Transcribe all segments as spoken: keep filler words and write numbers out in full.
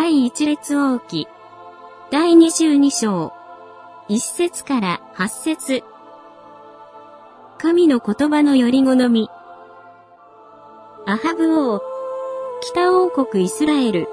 第一列王記、第二十二章、一節から八節。神の言葉のより好み。アハブ王、北王国イスラエル。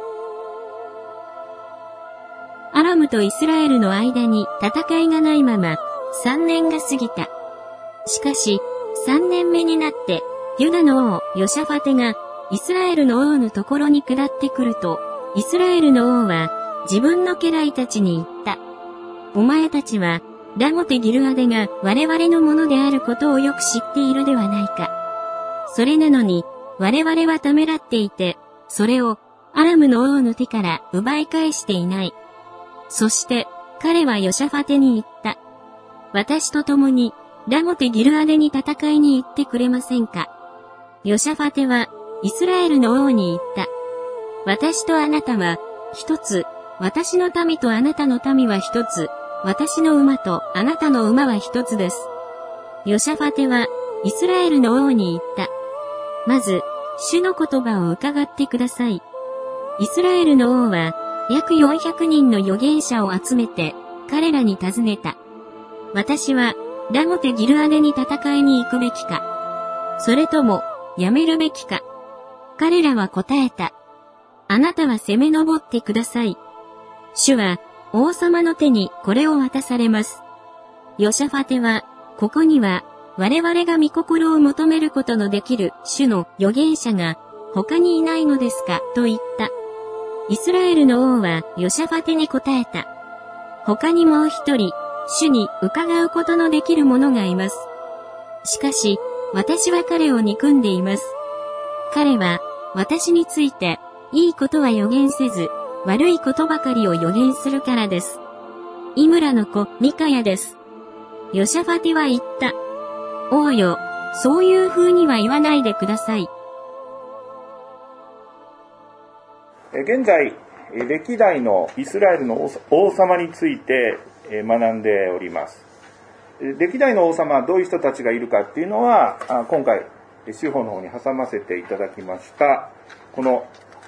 アラムとイスラエルの間に戦いがないまま三年が過ぎた。しかし、三年目になって、ユダの王ヨシャファテがイスラエルの王のところに下ってくると、イスラエルの王は自分の家来たちに言った。お前たちはラモテギルアデが我々のものであることをよく知っているではないか。それなのに我々はためらっていて、それをアラムの王の手から奪い返していない。そして彼はヨシャファテに言った。私と共にラモテギルアデに戦いに行ってくれませんか。ヨシャファテはイスラエルの王に言った。私とあなたは一つ、私の民とあなたの民は一つ、私の馬とあなたの馬は一つです。ヨシャファテはイスラエルの王に言った。まず、主の言葉を伺ってください。イスラエルの王は約よんひゃくにんの預言者を集めて彼らに尋ねた。私はラモテギルアデに戦いに行くべきか、それともやめるべきか。彼らは答えた。あなたは攻め上ってください。主は王様の手にこれを渡されます。ヨシャファテは、ここには我々が御心を求めることのできる主の預言者が他にいないのですかと言った。イスラエルの王はヨシャファテに答えた。他にもう一人、主に伺うことのできる者がいます。しかし、私は彼を憎んでいます。彼は私についていいことは予言せず、悪いことばかりを予言するからです。イムラの子、ミカヤです。ヨシャファテは言った。王よ、そういう風には言わないでください。 現在、歴代のイスラエルの王様について学んでおります。歴代の王様はどういう人たちがいるかっていうのは、今回、司法の方に挟ませていただきました、この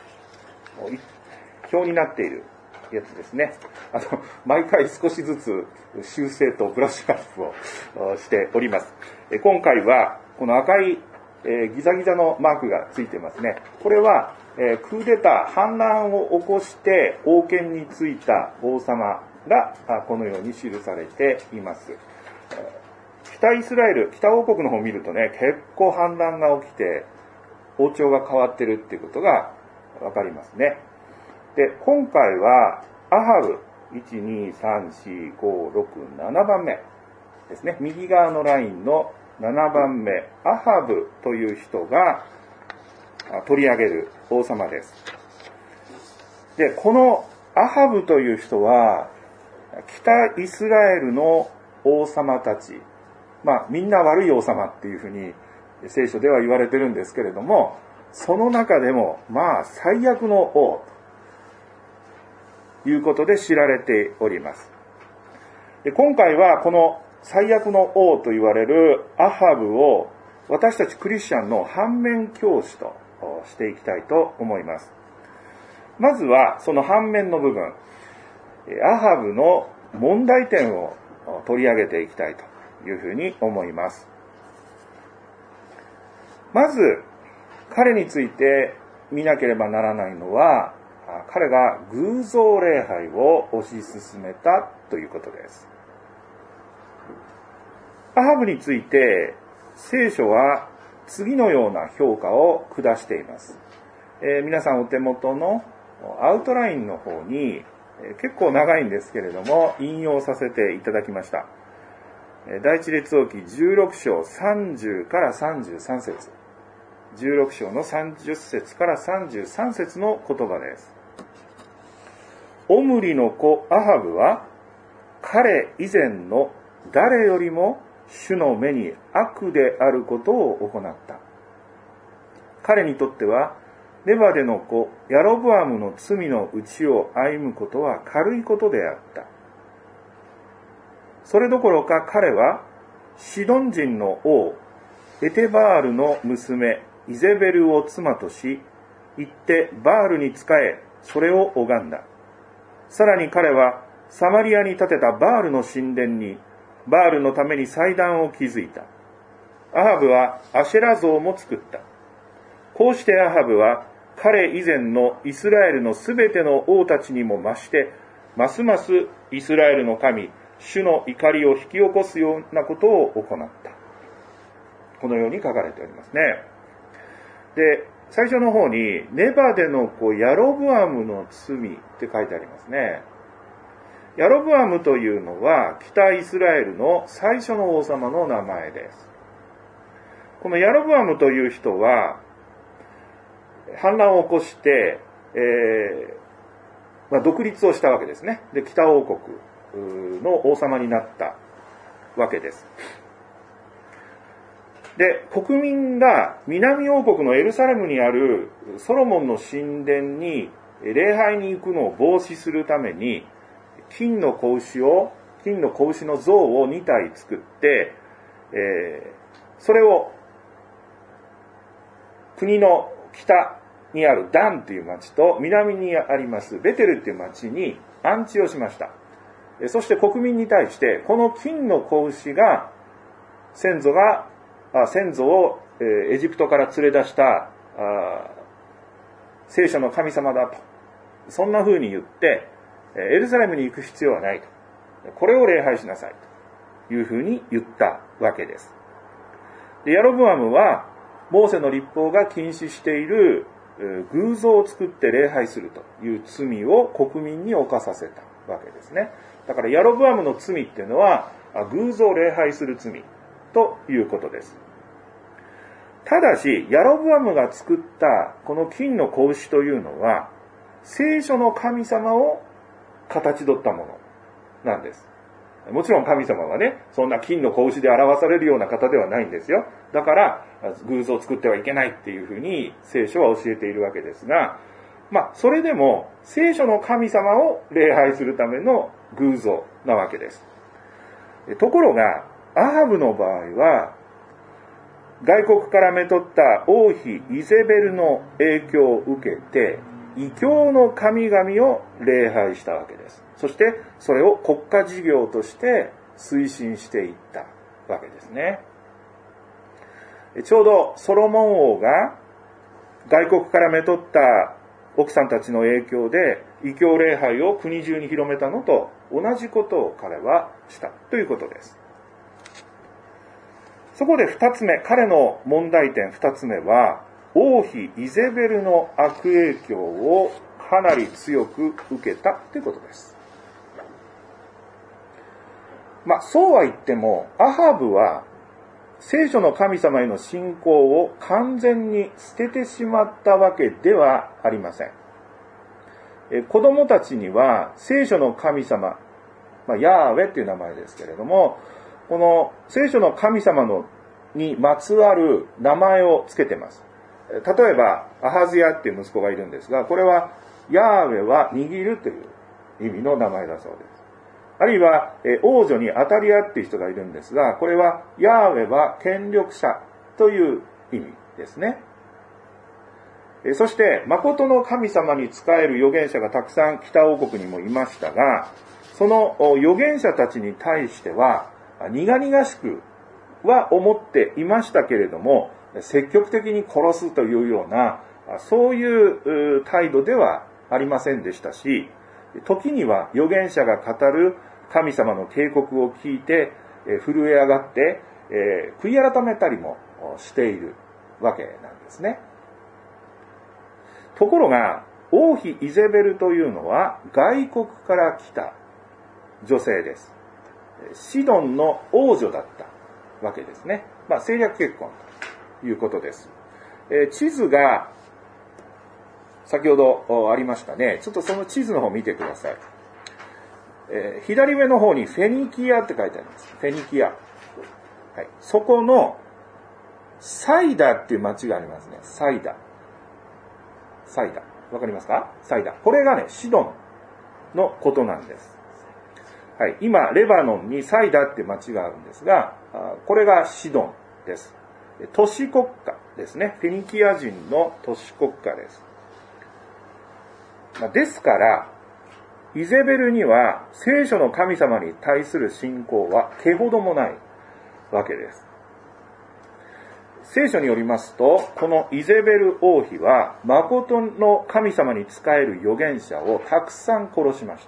表になっているやつですね。あの、毎回少しずつ修正とブラッシュアップをしております。今回は、この赤い、えー、ギザギザのマークがついてますね。これは、えー、クーデター、反乱を起こして王権に就いた王様がこのように記されています。北イスラエル、北王国の方を見るとね、結構反乱が起きて王朝が変わってるっていうことがわかりますね。で、今回はアハブいち、に、さん、よん、ご、ろく、ななばんめですね。右側のラインのななばんめ、アハブという人が取り上げる王様です。で、このアハブという人は北イスラエルの王様たち、まあみんな悪い王様っていうふうに聖書では言われてるんですけれども、その中でもまあ最悪の王ということで知られております。で、今回はこの最悪の王と言われるアハブを私たちクリスチャンの反面教師としていきたいと思います。まずはその反面の部分、アハブの問題点を取り上げていきたいというふうに思います。まず彼について見なければならないのは、彼が偶像礼拝を推し進めたということです。アハブについて聖書は次のような評価を下しています。えー、皆さんお手元のアウトラインの方に、えー、結構長いんですけれども引用させていただきました。えー、第一列王記じゅうろく章さんじゅうからさんじゅうさん節、じゅうろく章のさんじゅっ節からさんじゅうさん節の言葉です。オムリの子アハブは彼以前の誰よりも主の目に悪であることを行った。彼にとってはネバデの子ヤロブアムの罪の内を歩むことは軽いことであった。それどころか彼はシドン人の王エテバールの娘イゼベルを妻とし、行ってバールに仕えそれを拝んだ。さらに彼はサマリアに建てたバールの神殿にバールのために祭壇を築いた。アハブはアシェラ像も作った。こうしてアハブは彼以前のイスラエルのすべての王たちにも増して、ますますイスラエルの神、主の怒りを引き起こすようなことを行った。このように書かれておりますね。で、最初の方に、ネバでの子ヤロブアムの罪って書いてありますね。ヤロブアムというのは、北イスラエルの最初の王様の名前です。このヤロブアムという人は、反乱を起こして、えーまあ、独立をしたわけですね。で、北王国の王様になったわけです。で、国民が南王国のエルサレムにあるソロモンの神殿に礼拝に行くのを防止するために、金の子牛を、金の子牛の像をにたい作って、えー、それを国の北にあるダンという町と南にありますベテルという町に安置をしました。そして国民に対して、この金の子牛が、先祖が、あ先祖をエジプトから連れ出したあ聖書の神様だと。そんな風に言って、エルサレムに行く必要はないと。これを礼拝しなさいという風に言ったわけです。で、ヤロブアムは、モーセの律法が禁止している偶像を作って礼拝するという罪を国民に犯させたわけですね。だからヤロブアムの罪っていうのは偶像を礼拝する罪ということです。ただし、ヤロブアムが作ったこの金の子牛というのは聖書の神様を形取ったものなんです。もちろん神様はね、そんな金の子牛で表されるような方ではないんですよ。だから、偶像を作ってはいけないっていうふうに聖書は教えているわけですが、まあ、それでも聖書の神様を礼拝するための偶像なわけです。ところが、アハブの場合は、外国からめとった王妃イゼベルの影響を受けて、異教の神々を礼拝したわけです。そしてそれを国家事業として推進していったわけですね。ちょうどソロモン王が外国からめとった奥さんたちの影響で異教礼拝を国中に広めたのと同じことを彼はしたということです。そこで二つ目、彼の問題点二つ目は、王妃イゼベルの悪影響をかなり強く受けたということです。まあ、そうは言っても、アハブは聖書の神様への信仰を完全に捨ててしまったわけではありません。え子供たちには聖書の神様、まあ、ヤーウェっていう名前ですけれども、この聖書の神様のにまつわる名前をつけてます。例えば、アハズヤっていう息子がいるんですが、これはヤーウェは握るという意味の名前だそうです。あるいは、王女にアタリアっていう人がいるんですが、これはヤーウェは権力者という意味ですね。そして、誠の神様に仕える預言者がたくさん北王国にもいましたが、その預言者たちに対しては、苦々しくは思っていましたけれども、積極的に殺すというような、そういう態度ではありませんでしたし、時には預言者が語る神様の警告を聞いて、震え上がって、悔い改めたりもしているわけなんですね。ところが、王妃イゼベルというのは外国から来た女性です。シドンの王女だったわけですね。まあ、政略結婚ということです。えー、地図が先ほどありましたね。ちょっとその地図の方見てください。えー、左上の方にフェニキアって書いてあります。フェニキア。はい、そこのサイダっていう町がありますね。サイダ。サイダ。わかりますか？サイダ。これがね、シドンのことなんです。はい、今、レバノンにサイダっていう町があるんですが、これがシドンです。都市国家ですね。フェニキア人の都市国家です。 ですから、イゼベルには聖書の神様に対する信仰は毛ほどもないわけです。聖書によりますと、このイゼベル王妃は、誠の神様に仕える預言者をたくさん殺しました。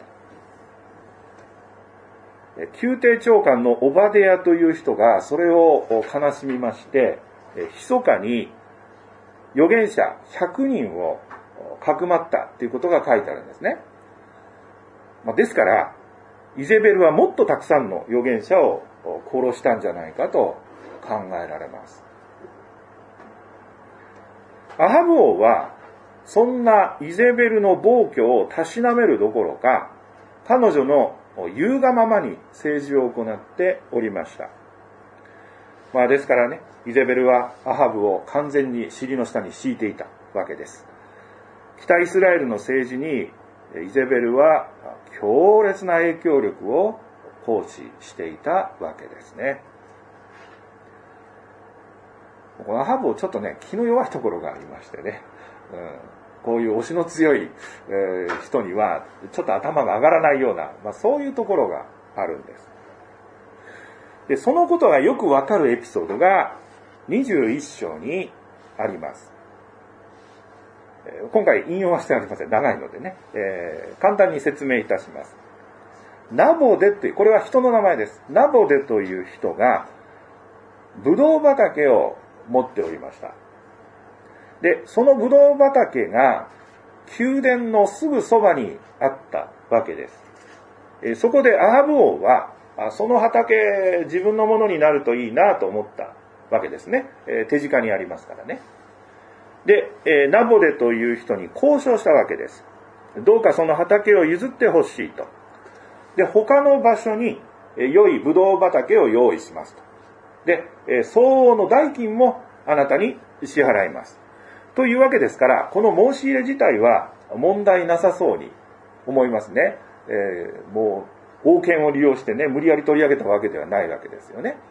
宮廷長官のオバデヤという人がそれを悲しみまして、密かに預言者ひゃくにんをかくまったということが書いてあるんですね。ですから、イゼベルはもっとたくさんの預言者を殺したんじゃないかと考えられます。アハブ王は、そんなイゼベルの暴挙をたしなめるどころか、彼女の言うがままに政治を行っておりました。まあですからね、イゼベルはアハブを完全に尻の下に敷いていたわけです。北イスラエルの政治にイゼベルは強烈な影響力を行使していたわけですね。このアハブをちょっとね、気の弱いところがありましてね、うん、こういう押しの強い、えー、人にはちょっと頭が上がらないような、まあ、そういうところがあるんです。で、そのことがよくわかるエピソードがにじゅういっ章にあります。今回引用はしてありません。長いのでね、えー、簡単に説明いたします。ナボデという、これは人の名前です。ナボデという人がブドウ畑を持っておりました。で、そのブドウ畑が宮殿のすぐそばにあったわけです。えー、そこでアハブ王はその畑自分のものになるといいなと思ったわけですね。えー、手近にありますからね。で、えー、ナボデという人に交渉したわけです。どうかその畑を譲ってほしいと。で、他の場所に、えー、良いブドウ畑を用意しますと。で、えー、相応の代金もあなたに支払います。というわけですから、この申し入れ自体は問題なさそうに思いますね。えー、もう、王権を利用してね、無理やり取り上げたわけではないわけですよね。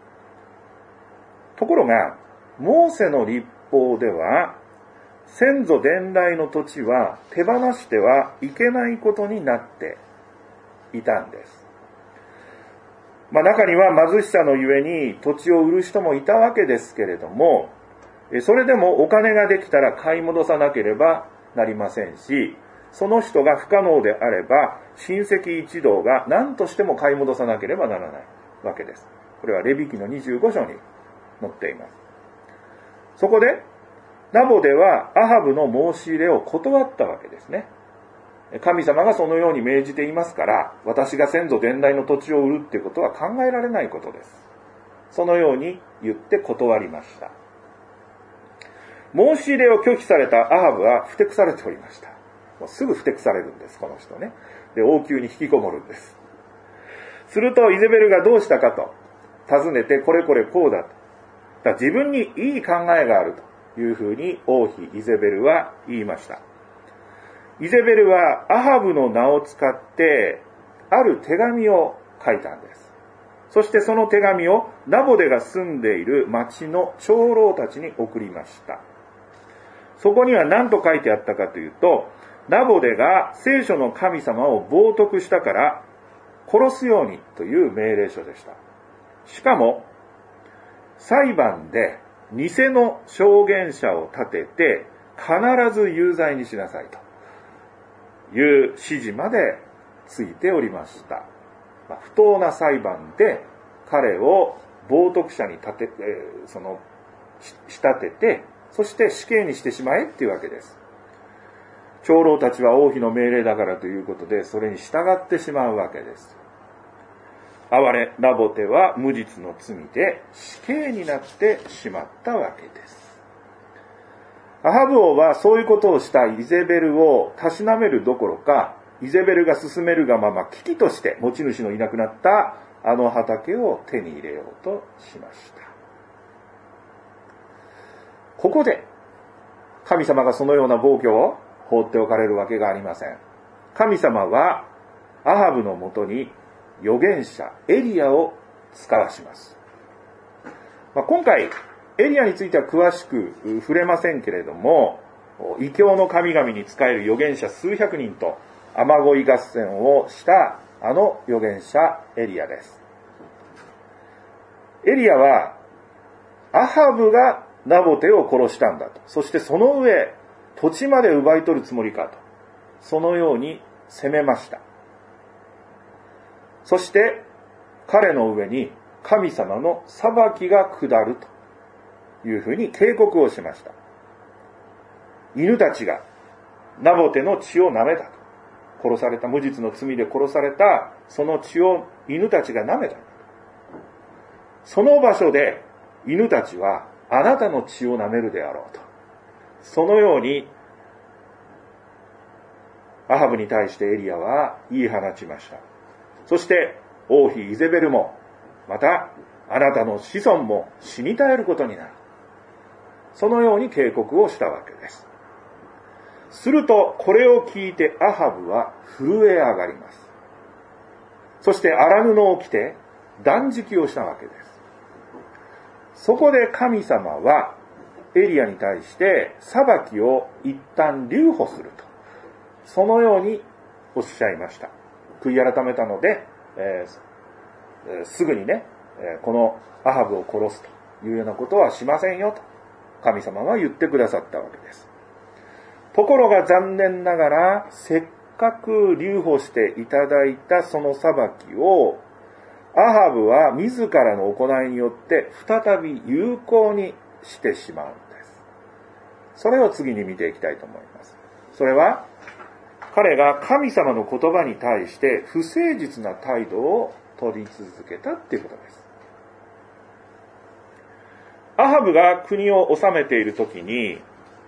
ところが、モーセの律法では、先祖伝来の土地は手放してはいけないことになっていたんです。まあ中には貧しさのゆえに土地を売る人もいたわけですけれども、それでもお金ができたら買い戻さなければなりませんし、その人が不可能であれば親戚一同が何としても買い戻さなければならないわけです。これはレビ記のにじゅうご章に載っています。そこでナボデはアハブの申し入れを断ったわけですね。神様がそのように命じていますから、私が先祖伝来の土地を売るっていうことは考えられないことです。そのように言って断りました。申し入れを拒否されたアハブはふてくされておりました。もうすぐふてくされるんです、この人ね。で、王宮に引きこもるんです。するとイゼベルがどうしたかと尋ねて、これこれこうだと。だ自分にいい考えがあるというふうに王妃イゼベルは言いました。イゼベルはアハブの名を使ってある手紙を書いたんです。そしてその手紙をナボデが住んでいる町の長老たちに送りました。そこには何と書いてあったかというと、ナボデが聖書の神様を冒涜したから殺すようにという命令書でした。しかも裁判で偽の証言者を立てて必ず有罪にしなさいという指示までついておりました。まあ、不当な裁判で彼を冒涜者に立て、えー、その仕立てて、そして死刑にしてしまえっていうわけです。長老たちは王妃の命令だからということで、それに従ってしまうわけです。哀れナボテは無実の罪で死刑になってしまったわけです。アハブ王はそういうことをしたイゼベルをたしなめるどころか、イゼベルが進めるがまま危機として持ち主のいなくなったあの畑を手に入れようとしました。ここで神様がそのような暴挙を放っておかれるわけがありません。神様はアハブのもとに預言者エリアを使わします。まあ、今回エリアについては詳しく触れませんけれども、 異教の神々に仕える預言者数百人と雨乞い合戦をしたあの預言者エリアです。エリアはアハブがナボテを殺したんだと。そしてその上、土地まで奪い取るつもりかと。そのように責めました。そして彼の上に神様の裁きが下るというふうに警告をしました。犬たちがナボテの血を舐めたと。殺された、無実の罪で殺されたその血を犬たちが舐めた。その場所で犬たちはあなたの血を舐めるであろうと。そのようにアハブに対してエリアは言い放ちました。そして王妃イゼベルも、またあなたの子孫も死に絶えることになる。そのように警告をしたわけです。するとこれを聞いてアハブは震え上がります。そして荒布を着て断食をしたわけです。そこで神様はエリアに対して裁きを一旦留保すると、そのようにおっしゃいました。悔い改めたので、えー、すぐにね、このアハブを殺すというようなことはしませんよと神様は言ってくださったわけです。ところが残念ながら、せっかく留保していただいたその裁きをアハブは自らの行いによって再び有効にしてしまうんです。それを次に見ていきたいと思います。それは彼が神様の言葉に対して不誠実な態度を取り続けたっていうことです。アハブが国を治めているときに、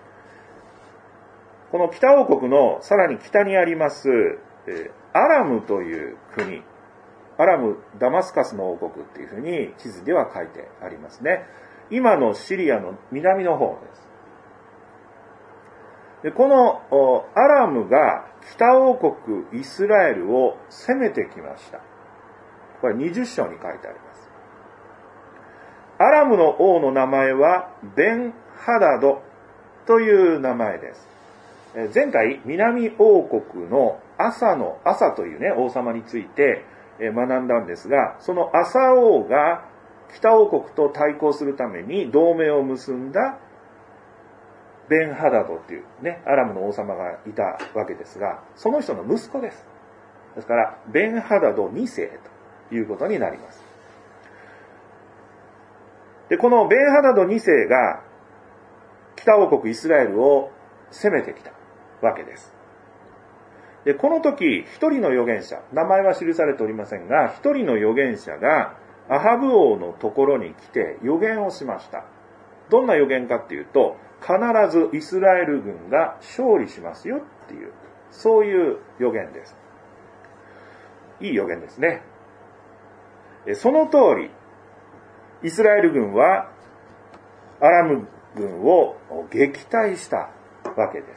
この北王国のさらに北にありますアラムという国、アラム・ダマスカスの王国っていうふうに地図では書いてありますね。今のシリアの南の方です。でこのアラムが北王国イスラエルを攻めてきました。これにじゅっ章に書いてあります。アラムの王の名前はベンハダドという名前です。前回南王国のアサのアサというね王様について学んだんですが、そのアサ王が北王国と対抗するために同盟を結んだベンハダドというねアラムの王様がいたわけですが、その人の息子です。ですからベンハダドに世ということになります。でこのベンハダドに世が北王国イスラエルを攻めてきたわけです。でこの時一人の預言者、名前は記されておりませんが、一人の預言者がアハブ王のところに来て預言をしました。どんな預言かっていうと、必ずイスラエル軍が勝利しますよっていう、そういう預言です。いい預言ですね。その通りイスラエル軍はアラム軍を撃退したわけです。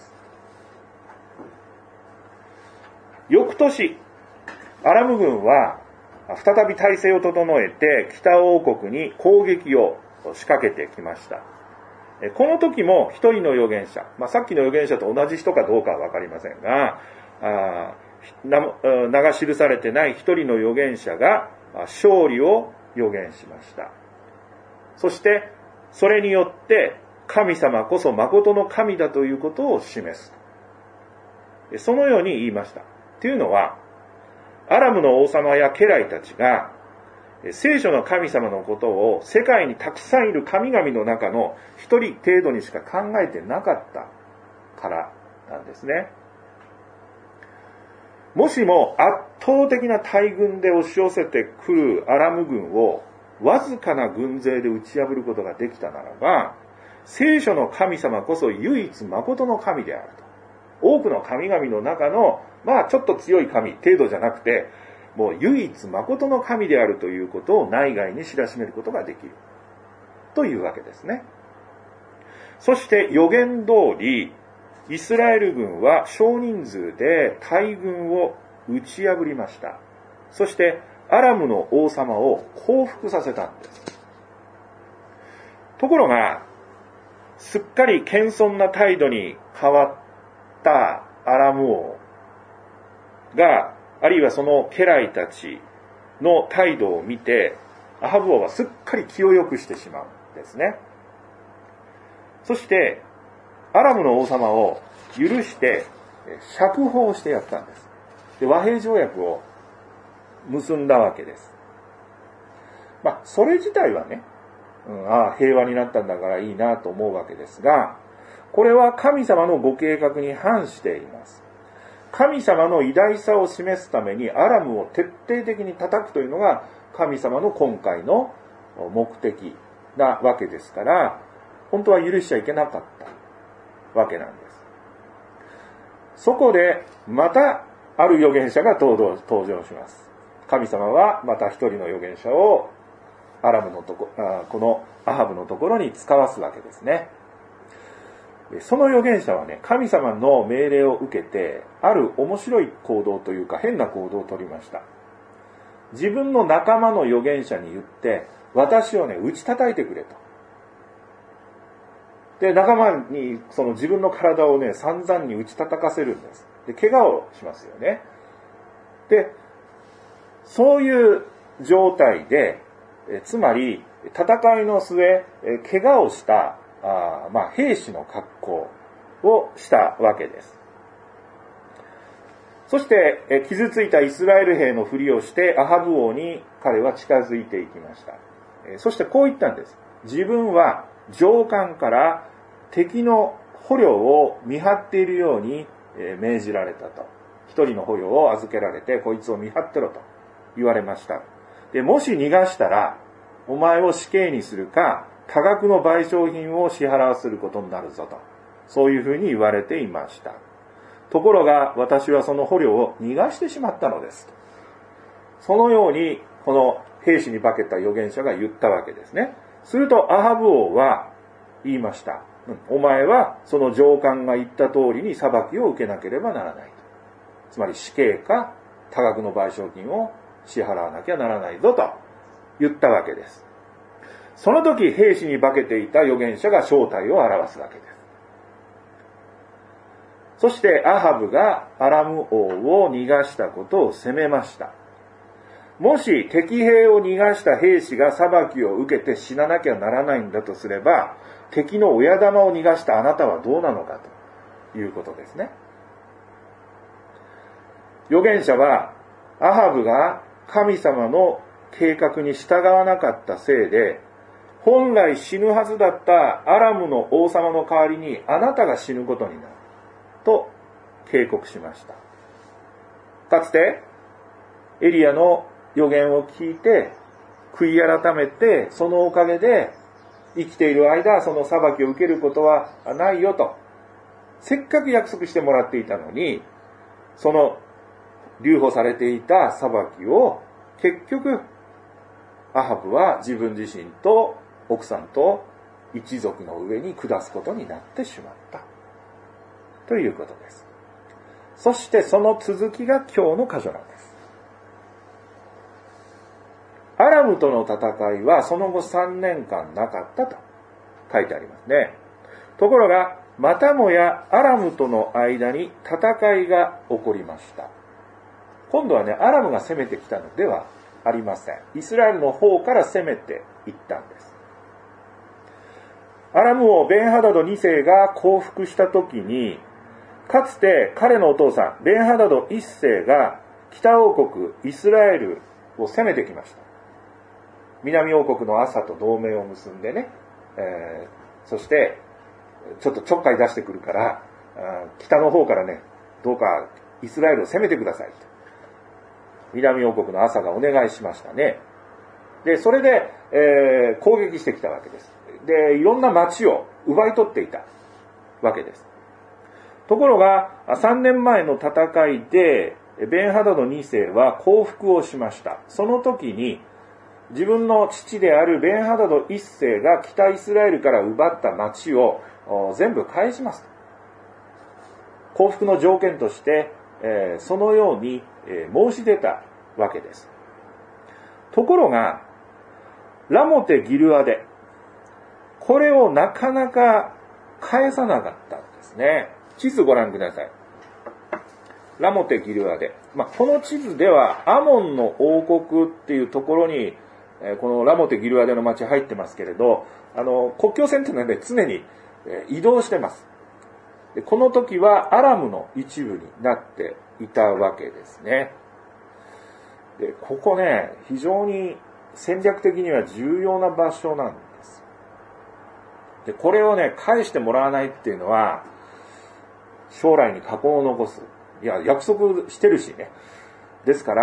翌年、アラム軍は再び体制を整えて北王国に攻撃を仕掛けてきました。この時も一人の預言者、まあ、さっきの預言者と同じ人かどうかはわかりませんが、あ名が記されてない一人の預言者が勝利を預言しました。そしてそれによって神様こそ誠の神だということを示す。そのように言いました。というのは、アラムの王様や家来たちが聖書の神様のことを世界にたくさんいる神々の中の一人程度にしか考えてなかったからなんですね。もしも圧倒的な大軍で押し寄せてくるアラム軍をわずかな軍勢で打ち破ることができたならば、聖書の神様こそ唯一誠の神であると。多くの神々の中の、まあちょっと強い神程度じゃなくて、もう唯一誠の神であるということを内外に知らしめることができる。というわけですね。そして予言通り、イスラエル軍は少人数で大軍を打ち破りました。そしてアラムの王様を降伏させたんです。ところが、すっかり謙遜な態度に変わったアラム王が、あるいはその家来たちの態度を見て、アハブ王はすっかり気を良くしてしまうんですね。そして、アラムの王様を許して釈放してやったんです。で、和平条約を結んだわけです。まあ、それ自体はね、うん、ああ、平和になったんだからいいなと思うわけですが、これは神様のご計画に反しています。神様の偉大さを示すためにアラムを徹底的に叩くというのが神様の今回の目的なわけですから、本当は許しちゃいけなかったわけなんです。そこでまたある預言者が登場、登場します。神様はまた一人の預言者をアラムのとこ、あこのアハブのところに使わすわけですね。その預言者はね、神様の命令を受けて、ある面白い行動というか変な行動を取りました。自分の仲間の預言者に言って、私をね、打ち叩いてくれと。で、仲間にその自分の体をね、散々に打ち叩かせるんです。で、怪我をしますよね。で、そういう状態で、えつまり、戦いの末、え怪我をした、あまあ、兵士の格好をしたわけです。そして、え傷ついたイスラエル兵のふりをして、アハブ王に彼は近づいていきました。えそしてこう言ったんです。自分は上官から敵の捕虜を見張っているように命じられたと。一人の捕虜を預けられて、こいつを見張ってろと言われました。で、もし逃がしたら、お前を死刑にするか、多額の賠償品を支払わせることになるぞと。そういうふうに言われていました。ところが、私はその捕虜を逃がしてしまったのです。そのように、この兵士に化けた預言者が言ったわけですね。すると、アハブ王は言いました。お前はその上官が言った通りに裁きを受けなければならないと。つまり死刑か多額の賠償金を支払わなきゃならないぞと言ったわけです。その時兵士に化けていた預言者が正体を表すわけです。そしてアハブがアラム王を逃がしたことを責めました。もし敵兵を逃がした兵士が裁きを受けて死ななきゃならないんだとすれば、敵の親玉を逃がしたあなたはどうなのかということですね。預言者はアハブが神様の計画に従わなかったせいで、本来死ぬはずだったアラムの王様の代わりにあなたが死ぬことになると警告しました。かつてエリアの預言を聞いて悔い改めて、そのおかげで生きている間その裁きを受けることはないよとせっかく約束してもらっていたのに、その留保されていた裁きを結局アハブは自分自身と奥さんと一族の上に下すことになってしまったということです。そしてその続きが今日の箇所なんです。アラムとの戦いはその後さんねんかんなかったと書いてありますね。ところがまたもやアラムとの間に戦いが起こりました。今度はね、アラムが攻めてきたのではありません。イスラエルの方から攻めていったんです。アラム王ベンハダドにせいが降伏した時に、かつて彼のお父さんベンハダドいっせいが北王国イスラエルを攻めてきました。南王国のアサと同盟を結んでね、えー、そしてちょっとちょっかい出してくるから、北の方からね、どうかイスラエルを攻めてくださいと南王国のアサがお願いしましたね。で、それで、えー、攻撃してきたわけです。で、いろんな町を奪い取っていたわけです。ところが、さんねんまえの戦いで、ベンハダドにせいは降伏をしました。その時に、自分の父であるベンハダドいっせいが北イスラエルから奪った町を全部返しますと。降伏の条件として、えー、そのように、えー、申し出たわけです。ところが、ラモテ・ギルアデ、これをなかなか返さなかったんですね。 地図ご覧ください。ラモテ・ギルアデ。まあ、この地図ではアモンの王国っていうところに、えー、このラモテ・ギルアデの町入ってますけれど、あの、国境線っていうのはね、常に、えー、移動してます。で、この時はアラムの一部になっていたわけですね。で、ここね、非常に戦略的には重要な場所なんです。で、これをね、返してもらわないっていうのは、将来に禍根を残す。いや、約束してるしね。ですから、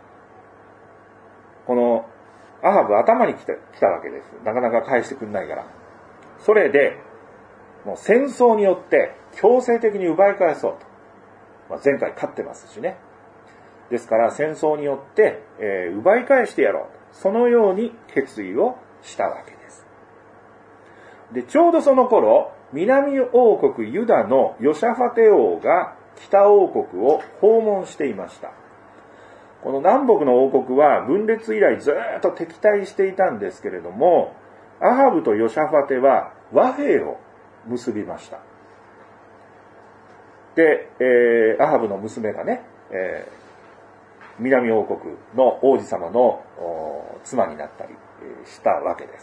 この、アハブ頭に来た、来たわけです。なかなか返してくんないから。それで、もう戦争によって強制的に奪い返そうと。まあ、前回勝ってますしね。ですから戦争によって、えー、奪い返してやろう。そのように決意をしたわけです。で、ちょうどその頃、南王国ユダのヨシャファテ王が北王国を訪問していました。この南北の王国は分裂以来ずっと敵対していたんですけれども、アハブとヨシャファテは和平を結びました。で、えー、アハブの娘がね、えー、南王国の王子様の妻になったりしたわけです。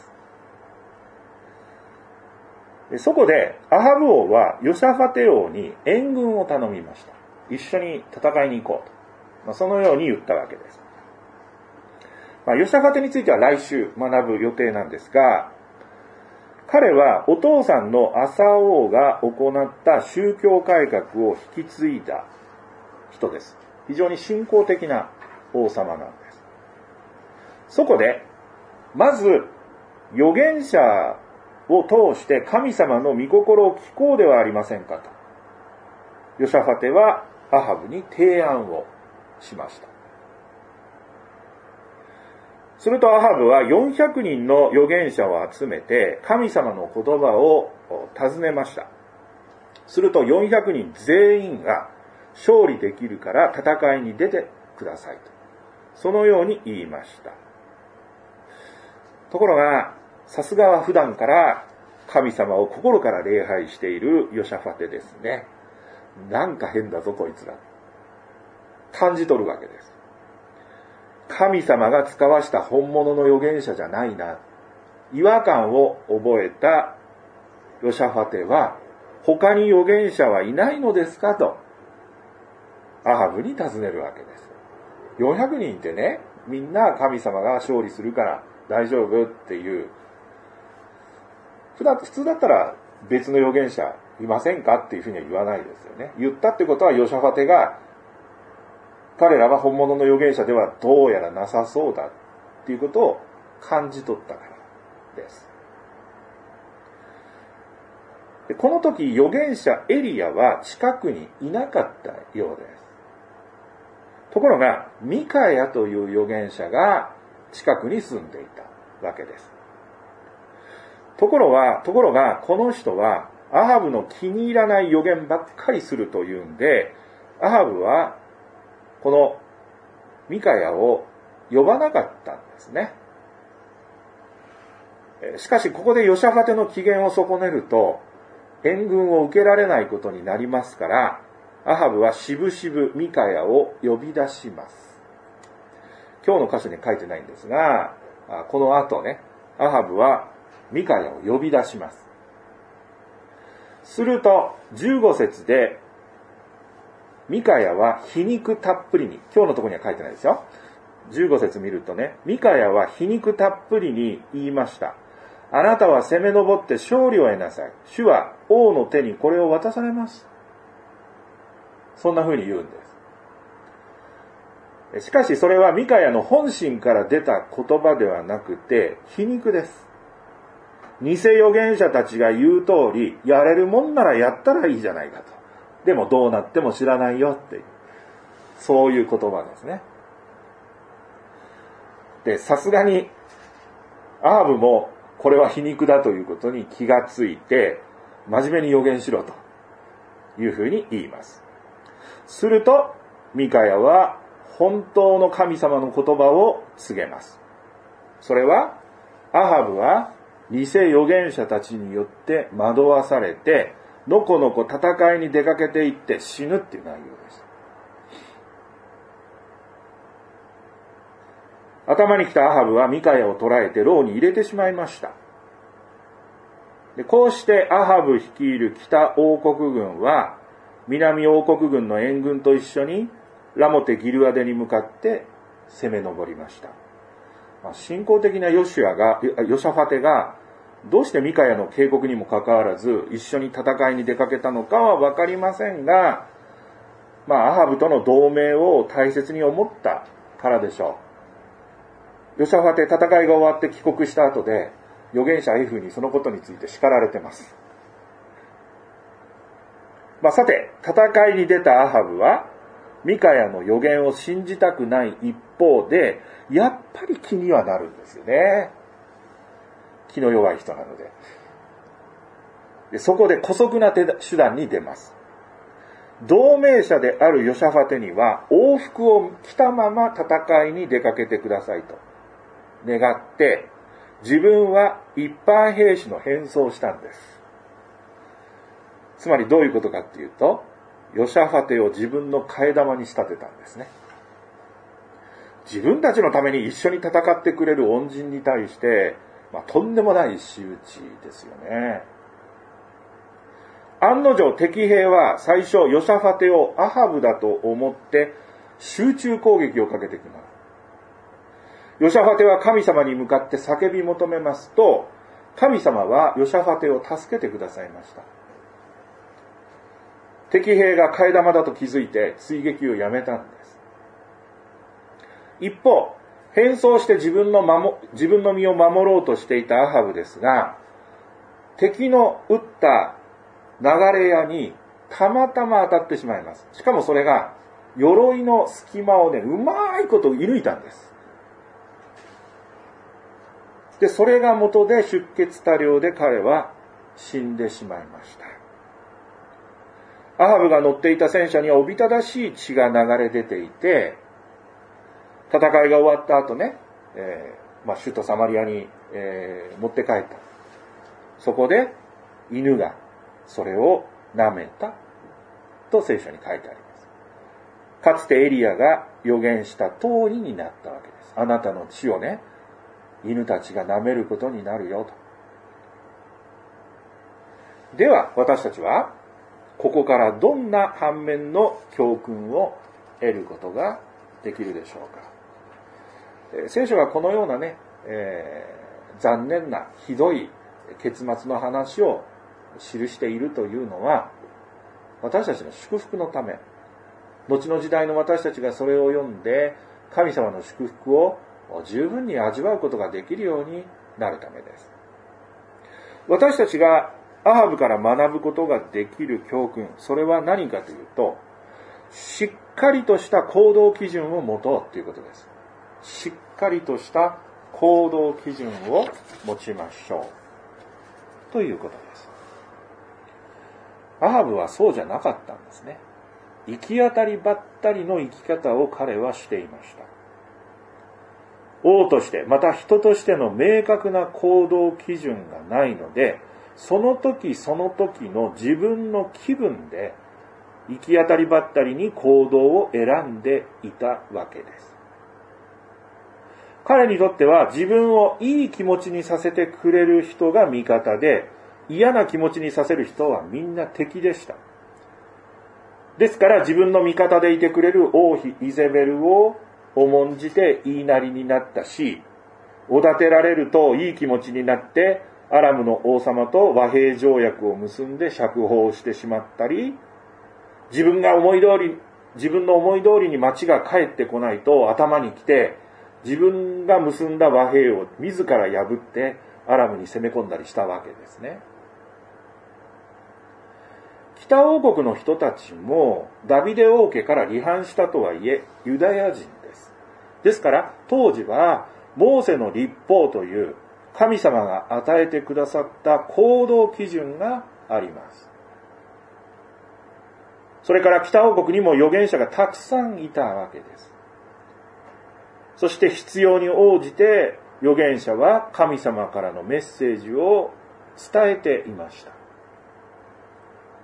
でそこでアハブ王はヨシャファテ王に援軍を頼みました。一緒に戦いに行こうと、まあ、そのように言ったわけです。まあ、ヨシャファテについては来週学ぶ予定なんですが、彼はお父さんのアサ王が行った宗教改革を引き継いだ人です。非常に信仰的な王様なんです。そこで、まず預言者を通して神様の御心を聞こうではありませんかと。ヨシャファテはアハブに提案をしました。するとアハブはよんひゃくにんの預言者を集めて神様の言葉を尋ねました。するとよんひゃくにん全員が勝利できるから戦いに出てくださいと。そのように言いました。ところが、さすがは普段から神様を心から礼拝しているヨシャファテですね。なんか変だぞこいつら。感じ取るわけです。神様が使わした本物の預言者じゃないな。違和感を覚えたヨシャファテは、他に預言者はいないのですかと、アハブに尋ねるわけです。よんひゃくにんってね、みんな神様が勝利するから大丈夫っていう。普段、普通だったら別の預言者いませんかっていうふうには言わないですよね。言ったってことはヨシャファテが、彼らは本物の預言者ではどうやらなさそうだっていうことを感じ取ったからです。でこの時預言者エリアは近くにいなかったようです。ところがミカヤという預言者が近くに住んでいたわけです。ところは、ところがこの人はアハブの気に入らない預言ばっかりするというんで、アハブはこのミカヤを呼ばなかったんですね。しかしここでヨシャファテの機嫌を損ねると援軍を受けられないことになりますから、アハブはしぶしぶミカヤを呼び出します。今日の箇所に書いてないんですが、この後ね、アハブはミカヤを呼び出します。するとじゅうご節でミカヤは皮肉たっぷりに、今日のところには書いてないですよ。じゅうご節見るとね、ミカヤは皮肉たっぷりに言いました。あなたは攻め上って勝利を得なさい。主は王の手にこれを渡されます。そんな風に言うんです。しかしそれはミカヤの本心から出た言葉ではなくて皮肉です。偽預言者たちが言う通り、やれるもんならやったらいいじゃないかと。でもどうなっても知らないよっていう、そういう言葉ですね。で、さすがにアハブもこれは皮肉だということに気がついて、真面目に預言しろというふうに言います。するとミカヤは本当の神様の言葉を告げます。それは、アハブは偽預言者たちによって惑わされて、 のこのこ戦いに出かけていって死ぬっていう内容です。頭に来たアハブはミカヤを捕らえて牢に入れてしまいました。でこうしてアハブ率いる北王国軍は南王国軍の援軍と一緒にラモテ・ギルアデに向かって攻め上りました。まあ、信仰的なヨシュアが、ヨシャファテがどうしてミカヤの警告にもかかわらず一緒に戦いに出かけたのかはわかりませんが、まあアハブとの同盟を大切に思ったからでしょう。ヨシャファテ戦いが終わって帰国した後で預言者エフにそのことについて叱られています。まあ、さて戦いに出たアハブはミカヤの預言を信じたくない一方でやっぱり気にはなるんですよね。気の弱い人なので。でそこで姑息な手段に出ます。同盟者であるヨシャファテには王服を着たまま戦いに出かけてくださいと願って自分は一般兵士の変装をしたんです。つまりどういうことかっていうと、ヨシャファテを自分の替え玉に仕立てたんですね。自分たちのために一緒に戦ってくれる恩人に対して、まあ、とんでもない仕打ちですよね。案の定敵兵は最初ヨシャファテをアハブだと思って集中攻撃をかけてきます。ヨシャファテは神様に向かって叫び求めますと、神様はヨシャファテを助けてくださいました。敵兵が替え玉だと気づいて追撃をやめたんです。一方、変装して自分の守、自分の身を守ろうとしていたアハブですが、敵の撃った流れ矢にたまたま当たってしまいます。しかもそれが鎧の隙間をね、うまいこと射抜いたんです。で、それが元で出血多量で彼は死んでしまいました。アハブが乗っていた戦車にはおびただしい血が流れ出ていて、戦いが終わった後ね、えーまあ、首都サマリアに、えー、持って帰った。そこで犬がそれを舐めたと聖書に書いてあります。かつてエリアが預言した通りになったわけです。あなたの血をね、犬たちが舐めることになるよと。では私たちはここからどんな反面の教訓を得ることができるでしょうか。えー、聖書がこのようなね、えー、残念なひどい結末の話を記しているというのは、私たちの祝福のため、後の時代の私たちがそれを読んで神様の祝福を十分に味わうことができるようになるためです。私たちがアハブから学ぶことができる教訓、それは何かというと、しっかりとした行動基準を持とうということです。しっかりとした行動基準を持ちましょうということです。アハブはそうじゃなかったんですね。行き当たりばったりの生き方を彼はしていました。王として、また人としての明確な行動基準がないので、その時その時の自分の気分で行き当たりばったりに行動を選んでいたわけです。彼にとっては自分をいい気持ちにさせてくれる人が味方で、嫌な気持ちにさせる人はみんな敵でした。ですから自分の味方でいてくれる王妃イゼベルを重んじて言いなりになったし、おだてられるといい気持ちになってアラムの王様と和平条約を結んで釈放してしまったり、自分が思い通り、自分の思い通りに町が帰ってこないと頭に来て、自分が結んだ和平を自ら破ってアラムに攻め込んだりしたわけですね。北王国の人たちもダビデ王家から離反したとはいえユダヤ人です。ですから当時はモーセの律法という神様が与えてくださった行動基準があります。それから北王国にも預言者がたくさんいたわけです。そして必要に応じて預言者は神様からのメッセージを伝えていました。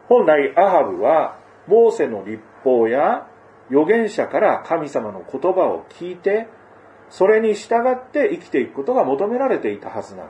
本来アハブはモーセの律法や預言者から神様の言葉を聞いて、それに従って生きていくことが求められていたはずなのです。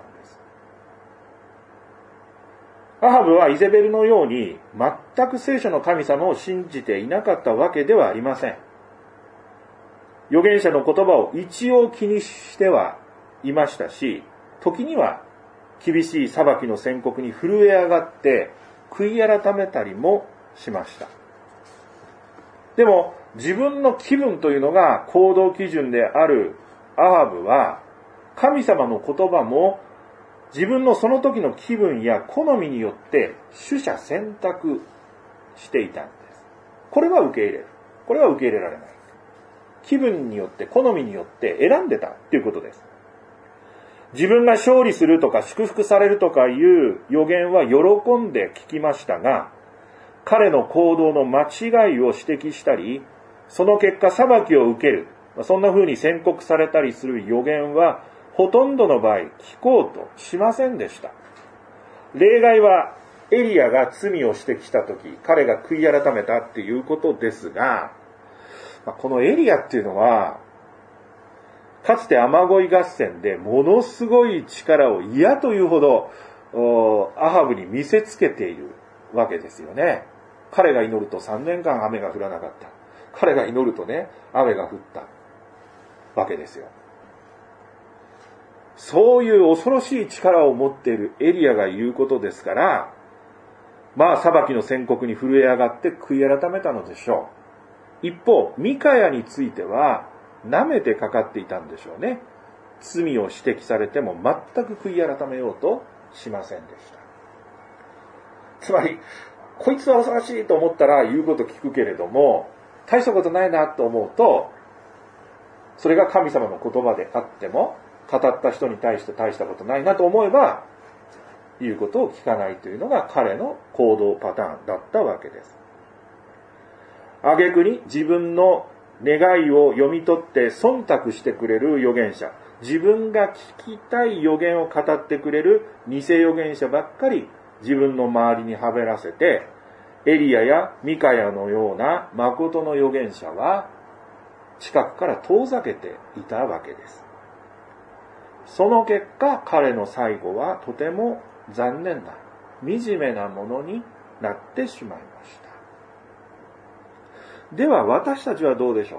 アハブはイゼベルのように全く聖書の神様を信じていなかったわけではありません。預言者の言葉を一応気にしてはいましたし、時には厳しい裁きの宣告に震え上がって悔い改めたりもしました。でも自分の気分というのが行動基準であるアハブは、神様の言葉も自分のその時の気分や好みによって取捨選択していたんです。これは受け入れる。これは受け入れられない。気分によって、好みによって選んでたということです。自分が勝利するとか祝福されるとかいう予言は喜んで聞きましたが、彼の行動の間違いを指摘したり、その結果裁きを受ける、そんな風に宣告されたりする予言はほとんどの場合聞こうとしませんでした。例外はエリアが罪を指摘したとき、彼が悔い改めたっていうことですが、このエリアっていうのは、かつて雨乞い合戦でものすごい力を嫌というほどアハブに見せつけているわけですよね。彼が祈るとさんねんかん雨が降らなかった。彼が祈るとね、雨が降ったわけですよ。そういう恐ろしい力を持っているエリアが言うことですから、まあ裁きの宣告に震え上がって悔い改めたのでしょう。一方、ミカヤについては舐めてかかっていたんでしょうね。罪を指摘されても全く悔い改めようとしませんでした。つまり、こいつは恐ろしいと思ったら言うこと聞くけれども、大したことないなと思うと、それが神様の言葉であっても、語った人に対して大したことないなと思えば、言うことを聞かないというのが彼の行動パターンだったわけです。挙句に自分の願いを読み取って忖度してくれる預言者、自分が聞きたい預言を語ってくれる偽預言者ばっかり自分の周りにはべらせて、エリアやミカヤのような誠の預言者は近くから遠ざけていたわけです。その結果、彼の最後はとても残念な、惨めなものになってしまいました。では私たちはどうでしょう。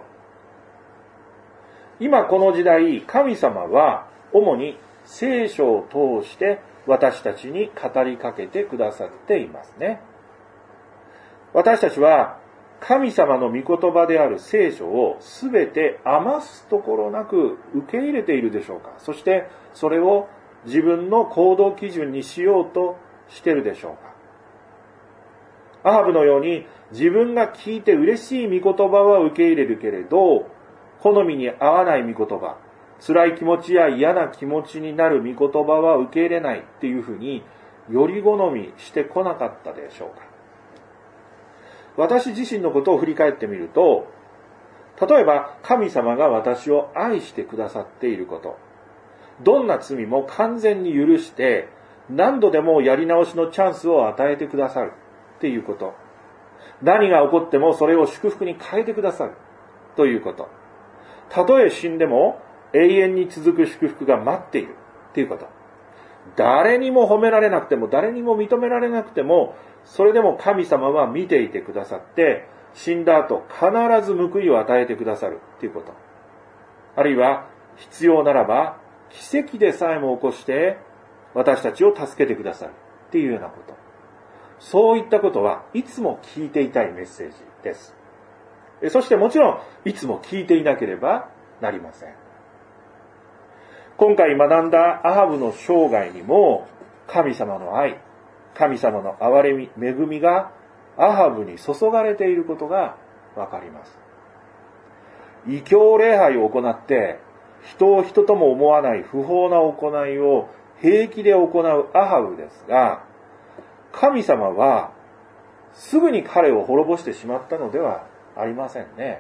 今この時代、神様は主に聖書を通して私たちに語りかけてくださっていますね。私たちは神様の御言葉である聖書をすべて余すところなく受け入れているでしょうか。そしてそれを自分の行動基準にしようとしているでしょうか。アハブのように自分が聞いて嬉しい御言葉は受け入れるけれど、好みに合わない御言葉、辛い気持ちや嫌な気持ちになる御言葉は受け入れないっていうふうにより好みしてこなかったでしょうか。私自身のことを振り返ってみると、例えば神様が私を愛してくださっていること、どんな罪も完全に許して何度でもやり直しのチャンスを与えてくださるっていうこと、何が起こってもそれを祝福に変えてくださるということ、たとえ死んでも永遠に続く祝福が待っているっていうこと、誰にも褒められなくても誰にも認められなくても、それでも神様は見ていてくださって、死んだ後必ず報いを与えてくださるということ。あるいは必要ならば奇跡でさえも起こして私たちを助けてくださるっていうようなこと。そういったことはいつも聞いていたいメッセージです。そしてもちろんいつも聞いていなければなりません。今回学んだアハブの生涯にも神様の愛、神様の憐れみ、恵みがアハブに注がれていることがわかります。異教礼拝を行って人を人とも思わない不法な行いを平気で行うアハブですが、神様はすぐに彼を滅ぼしてしまったのではありませんね。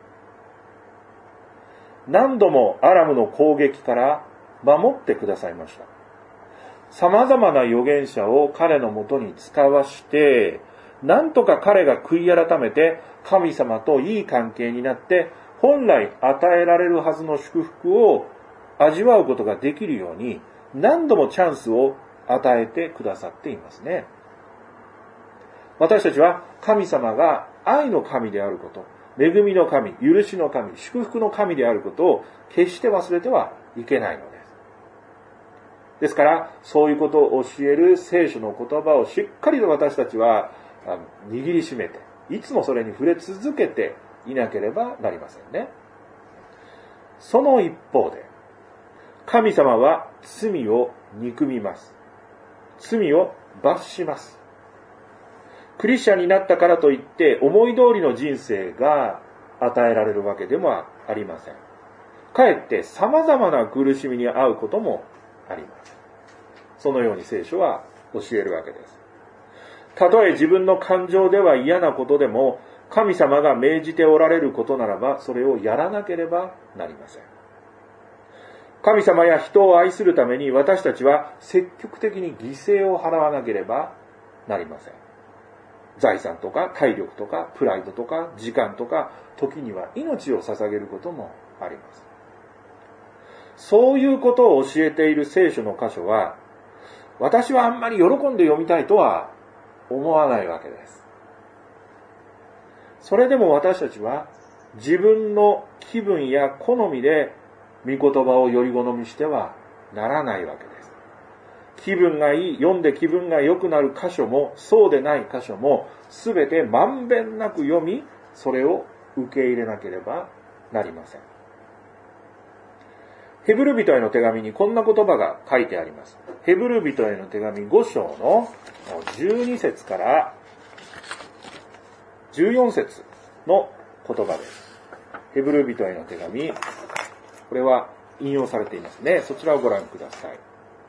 何度もアラムの攻撃から守ってくださいました。様々な預言者を彼のもとに使わして、 なんとか彼が悔い改めて神様といい関係になって本来与えられるはずの祝福を味わうことができるように何度もチャンスを与えてくださっていますね。私たちは神様が愛の神であること、恵みの神、許しの神、祝福の神であることを決して忘れてはいけないのです。ですから、そういうことを教える聖書の言葉をしっかりと私たちは握りしめて、いつもそれに触れ続けていなければなりませんね。その一方で、神様は罪を憎みます。罪を罰します。クリスチャンになったからといって思い通りの人生が与えられるわけでもありません。かえって様々な苦しみに遭うこともあります。そのように聖書は教えるわけです。たとえ自分の感情では嫌なことでも神様が命じておられることならばそれをやらなければなりません。神様や人を愛するために私たちは積極的に犠牲を払わなければなりません。財産とか体力とかプライドとか時間とか時には命を捧げることもあります。そういうことを教えている聖書の箇所は私はあんまり喜んで読みたいとは思わないわけです。それでも私たちは自分の気分や好みで御言葉をより好みしてはならないわけです。気分がいい、読んで気分が良くなる箇所もそうでない箇所もすべてまんべんなく読み、それを受け入れなければなりません。ヘブル人への手紙にこんな言葉が書いてあります。ヘブル人への手紙ご章のじゅうに節からじゅうよん節の言葉です。ヘブル人への手紙、これは引用されていますね。そちらをご覧ください。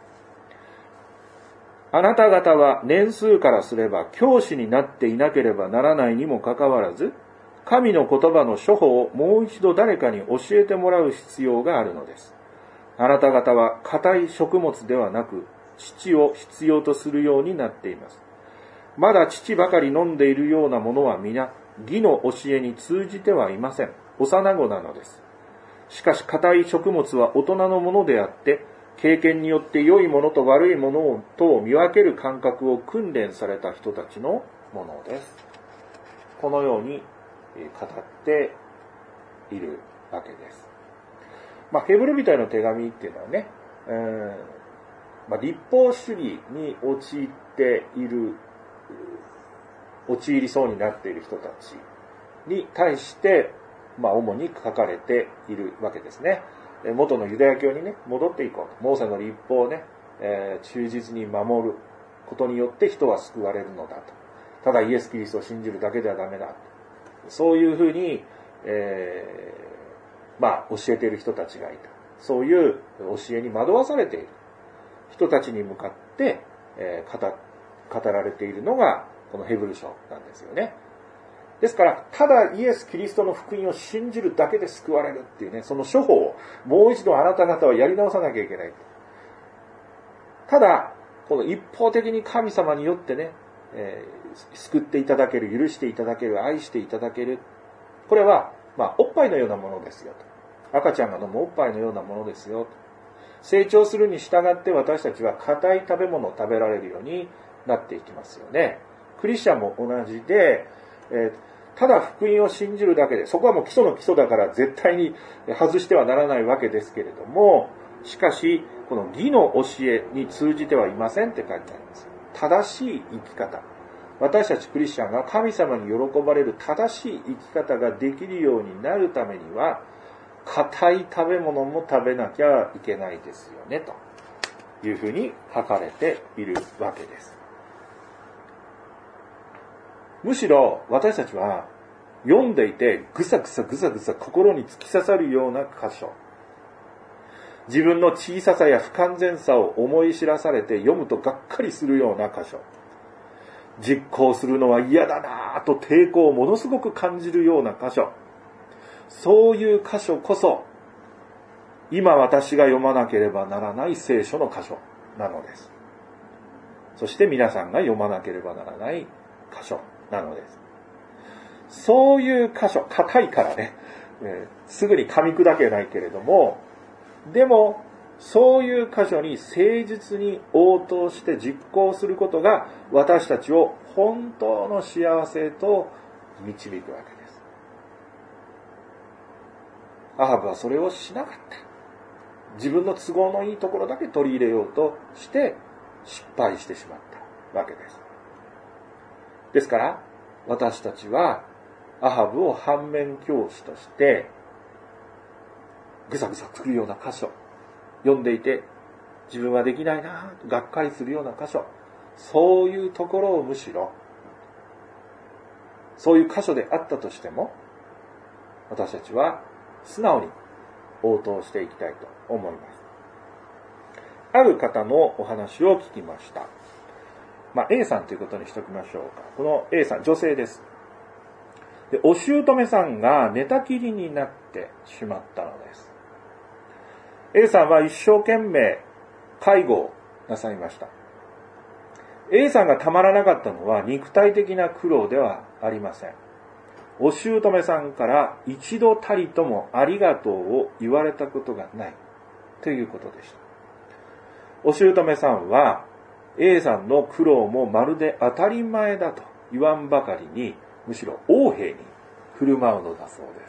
あなた方は年数からすれば教師になっていなければならないにもかかわらず、神の言葉の処方をもう一度誰かに教えてもらう必要があるのです。あなた方は固い食物ではなく、乳を必要とするようになっています。まだ乳ばかり飲んでいるようなものは皆、義の教えに通じてはいません。幼子なのです。しかし固い食物は大人のものであって、経験によって良いものと悪いものとを見分ける感覚を訓練された人たちのものです。このように語っているわけです。まあ、ヘブル人への手紙っていうのはね、えーまあ、立法主義に陥っている、陥りそうになっている人たちに対して、まあ、主に書かれているわけですね。元のユダヤ教にね、戻っていこうと。モーセの立法をね、えー、忠実に守ることによって人は救われるのだと。ただイエス・キリストを信じるだけではダメだ。そういうふうに、えー、まあ、教えている人たちがいた。そういう教えに惑わされている人たちに向かって、えー、語、語られているのが、このヘブル書なんですよね。ですから、ただイエス・キリストの福音を信じるだけで救われるっていうね、その処方をもう一度あなた方はやり直さなきゃいけない。ただ、この一方的に神様によってね、えー、救っていただける、許していただける、愛していただける。これは、まあ、おっぱいのようなものですよと。赤ちゃんが飲むおっぱいのようなものですよと。成長するに従って私たちは硬い食べ物を食べられるようになっていきますよね。クリスチャンも同じで、えーただ福音を信じるだけで、そこはもう基礎の基礎だから絶対に外してはならないわけですけれども、しかし、この義の教えに通じてはいませんって書いてあります。正しい生き方。私たちクリスチャンが神様に喜ばれる正しい生き方ができるようになるためには、硬い食べ物も食べなきゃいけないですよね、というふうに書かれているわけです。むしろ私たちは読んでいてぐさぐさぐさぐさ心に突き刺さるような箇所。自分の小ささや不完全さを思い知らされて読むとがっかりするような箇所。実行するのは嫌だなぁと抵抗をものすごく感じるような箇所。そういう箇所こそ今私が読まなければならない聖書の箇所なのです。そして皆さんが読まなければならない箇所なのです。そういう箇所、硬いからね、えー、すぐに噛み砕けないけれども、でも、そういう箇所に誠実に応答して実行することが私たちを本当の幸せへと導くわけです。アハブはそれをしなかった。自分の都合のいいところだけ取り入れようとして失敗してしまったわけです。ですから私たちはアハブを反面教師としてぐさぐさくるような箇所、読んでいて自分はできないなとがっかりするような箇所、そういうところをむしろそういう箇所であったとしても私たちは素直に応答していきたいと思います。ある方のお話を聞きました。まあ A さんということにしておきましょうか。この A さん、女性です。で、お姑さんが寝たきりになってしまったのです。A さんは一生懸命介護をなさいました。A さんがたまらなかったのは肉体的な苦労ではありません。お姑さんから一度たりともありがとうを言われたことがないということでした。お姑さんは A さんの苦労もまるで当たり前だと言わんばかりに、むしろ横柄に振る舞うのだそうです。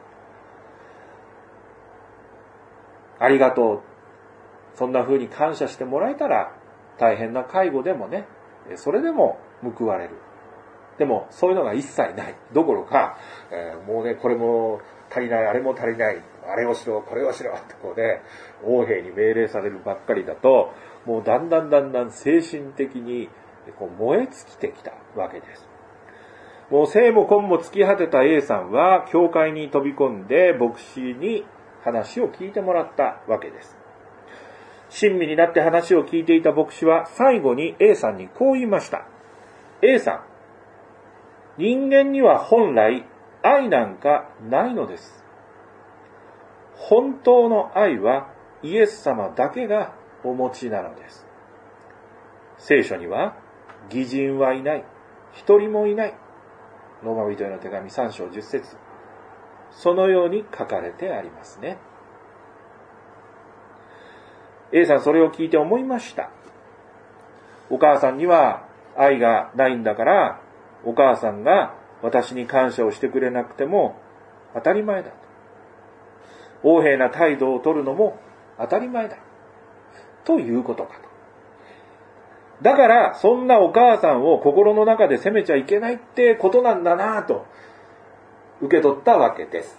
ありがとう。そんな風に感謝してもらえたら大変な介護でもね、それでも報われる。でもそういうのが一切ないどころか、えー、もうねこれも足りない、あれも足りない、あれをしろ、これをしろってこうね横柄に命令されるばっかりだと、もうだんだんだんだん精神的にこう燃え尽きてきたわけです。もう生も根も尽き果てた A さんは教会に飛び込んで牧師に話を聞いてもらったわけです。親身になって話を聞いていた牧師は最後に A さんにこう言いました。 A さん、人間には本来愛なんかないのです。本当の愛はイエス様だけがお持ちなのです。聖書には義人はいない、一人もいない、ローマ人への手紙さん章じゅっ節、そのように書かれてありますね。 A さんそれを聞いて思いました。お母さんには愛がないんだから、お母さんが私に感謝をしてくれなくても当たり前だと。横柄な態度を取るのも当たり前だ。ということかと。だからそんなお母さんを心の中で責めちゃいけないってことなんだなと受け取ったわけです。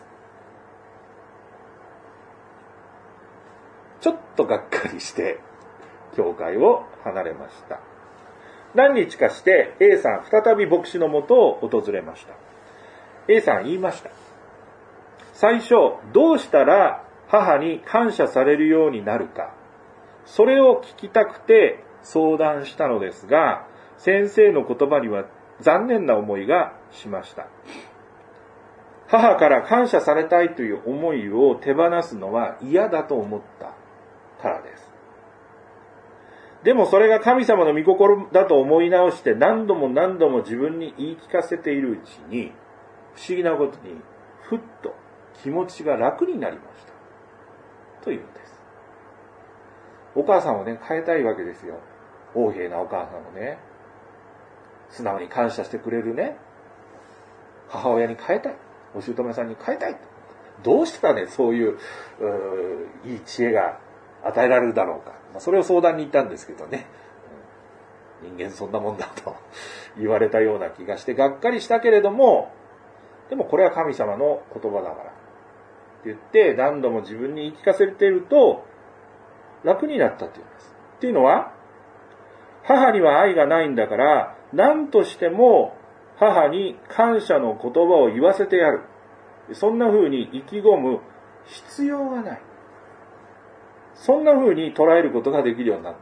ちょっとがっかりして教会を離れました。何日かして A さん再び牧師のもとを訪れました。 A さん言いました。最初どうしたら母に感謝されるようになるか、それを聞きたくて相談したのですが、先生の言葉には残念な思いがしました。母から感謝されたいという思いを手放すのは嫌だと思ったからです。でもそれが神様の御心だと思い直して何度も何度も自分に言い聞かせているうちに、不思議なことにふっと気持ちが楽になりましたというんです。お母さんをね変えたいわけですよ。横柄なお母さんをね素直に感謝してくれるね母親に変えたい、お姑さんに変えたい。どうしたらねそういう、うーいい知恵が与えられるだろうか。まあ、それを相談に行ったんですけどね、人間そんなもんだと言われたような気がしてがっかりしたけれども、でもこれは神様の言葉だからって言って何度も自分に言い聞かせていると楽になったっていうんです。っていうのは、母には愛がないんだから何としても母に感謝の言葉を言わせてやる、そんな風に意気込む必要がない、そんな風に捉えることができるようになった。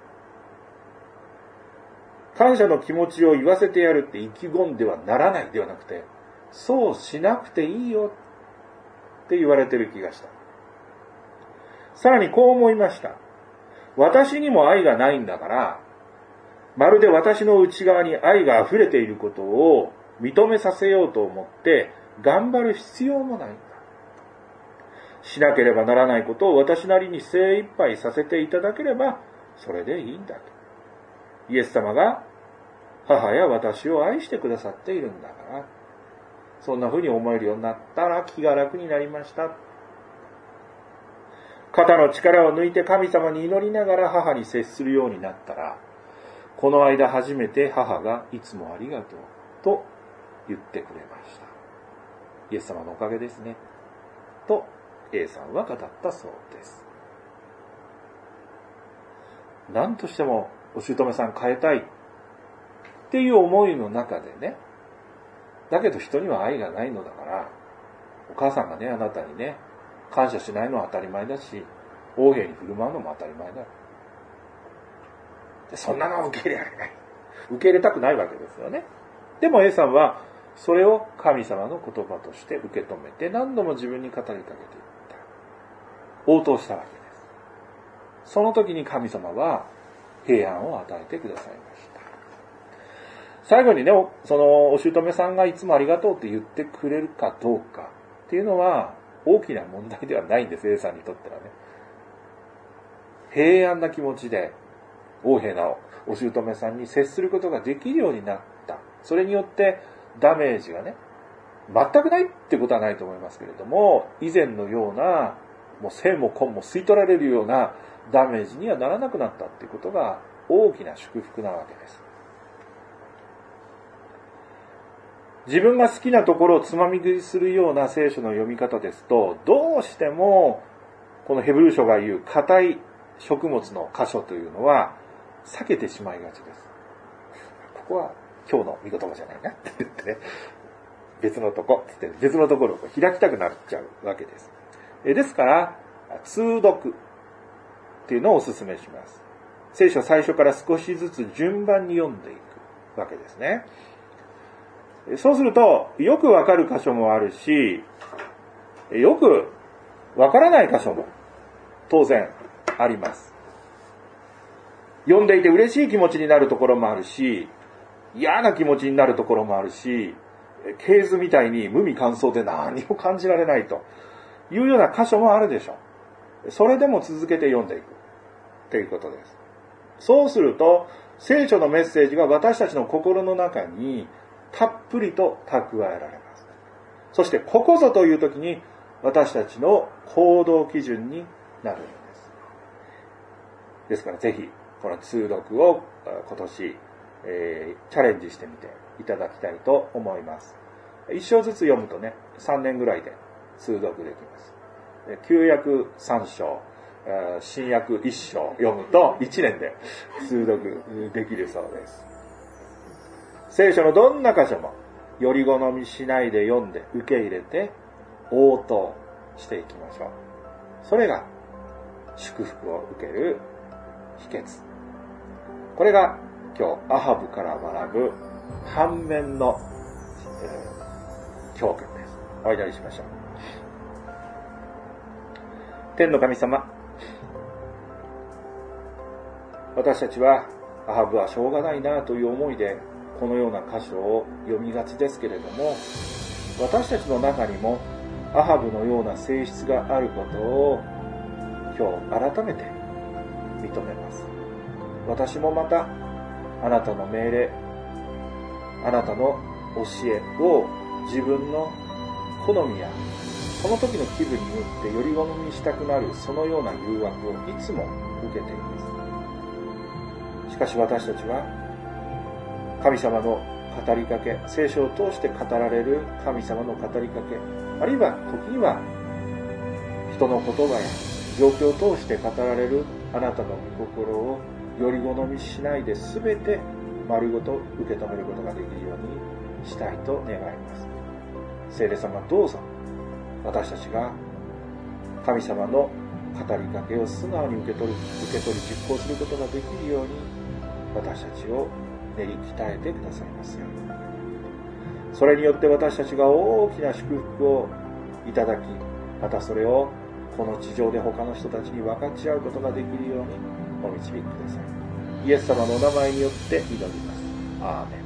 感謝の気持ちを言わせてやるって意気込んではならないではなくて、そうしなくていいよって言われてる気がした。さらにこう思いました。私にも愛がないんだから、 まるで私の内側に愛が溢れていることを認めさせようと思って頑張る必要もないんだ。しなければならないことを私なりに精一杯させていただければそれでいいんだと。イエス様が母や私を愛してくださっているんだから、そんな風に思えるようになったら気が楽になりました。肩の力を抜いて神様に祈りながら母に接するようになったら、この間初めて母がいつもありがとうと言ってくれました。イエス様のおかげですね。と A さんは語ったそうです。何としてもお姑さん変えたいっていう思いの中でね、だけど人には愛がないのだから、お母さんがね、あなたにね、感謝しないのは当たり前だし、横柄に振る舞うのも当たり前だ。でそんなのは受け入れられない。受け入れたくないわけですよね。でも A さんは、それを神様の言葉として受け止めて、何度も自分に語りかけていった。応答したわけです。その時に神様は平安を与えてくださいました。最後にね、そのお姑さんがいつもありがとうって言ってくれるかどうかっていうのは大きな問題ではないんです、A さんにとってはね。平安な気持ちで横柄なお姑さんに接することができるようになった。それによってダメージがね、全くないってことはないと思いますけれども、以前のような、もう線も根も吸い取られるようなダメージにはならなくなったっていうことが大きな祝福なわけです。自分が好きなところをつまみ食いするような聖書の読み方ですと、どうしてもこのヘブル書が言う硬い食物の箇所というのは避けてしまいがちです。ここは今日の御言葉じゃないなって言ってね、別のとこって言って別のところを開きたくなっちゃうわけです。ですから通読っていうのをお勧めします。聖書最初から少しずつ順番に読んでいくわけですね。そうするとよくわかる箇所もあるし、よくわからない箇所も当然あります。読んでいて嬉しい気持ちになるところもあるし、嫌な気持ちになるところもあるし、系図みたいに無味乾燥で何も感じられないというような箇所もあるでしょう。それでも続けて読んでいくということです。そうすると聖書のメッセージが私たちの心の中にたっぷりと蓄えられます。そしてここぞという時に私たちの行動基準になるのです。ですからぜひこの通読を今年、えー、チャレンジしてみていただきたいと思います。一章ずつ読むとね、さんねんぐらいで通読できます。旧約さん章、新約いっ章読むといちねんで通読できるそうです。聖書のどんな箇所もより好みしないで読んで受け入れて応答していきましょう。それが祝福を受ける秘訣。これが今日アハブから学ぶ反面の、えー、教訓です。お祈りしましょう。天の神様、私たちはアハブはしょうがないなという思いでこのような箇所を読みがちですけれども、私たちの中にもアハブのような性質があることを今日改めて認めます。私もまたあなたの命令、あなたの教えを自分の好みやその時の気分によってより好みしたくなるそのような誘惑をいつも受けています。しかし私たちは神様の語りかけ、聖書を通して語られる神様の語りかけ、あるいは時には人の言葉や状況を通して語られるあなたの御心をより好みしないで全て丸ごと受け止めることができるようにしたいと願います。聖霊様、どうぞ私たちが神様の語りかけを素直に受け取る、受け取り実行することができるように私たちを練り鍛えてくださいますように。それによって私たちが大きな祝福をいただき、またそれをこの地上で他の人たちに分かち合うことができるようにお導きください。 イエス様のお名前によって祈ります。アーメン。